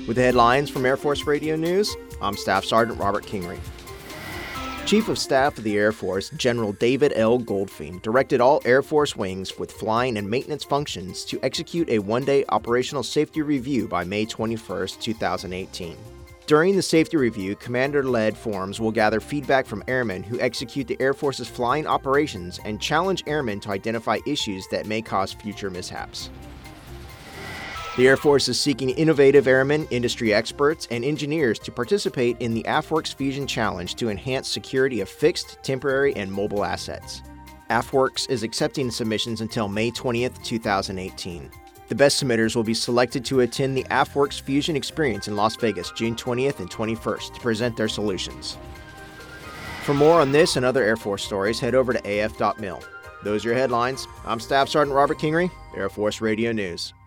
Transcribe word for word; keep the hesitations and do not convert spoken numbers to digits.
With the headlines from Air Force Radio News, I'm Staff Sergeant Robert Kingery. Chief of Staff of the Air Force, General David L. Goldfein, directed all Air Force wings with flying and maintenance functions to execute a one-day operational safety review by May twenty-first, twenty eighteen. During the safety review, commander-led forums will gather feedback from airmen who execute the Air Force's flying operations and challenge airmen to identify issues that may cause future mishaps. The Air Force is seeking innovative airmen, industry experts, and engineers to participate in the AFWERX Fusion Challenge to enhance security of fixed, temporary, and mobile assets. AFWERX is accepting submissions until May twentieth, twenty eighteen. The best submitters will be selected to attend the AFWERX Fusion Experience in Las Vegas June twentieth and twenty-first to present their solutions. For more on this and other Air Force stories, head over to A F dot mil. Those are your headlines. I'm Staff Sergeant Robert Kingery, Air Force Radio News.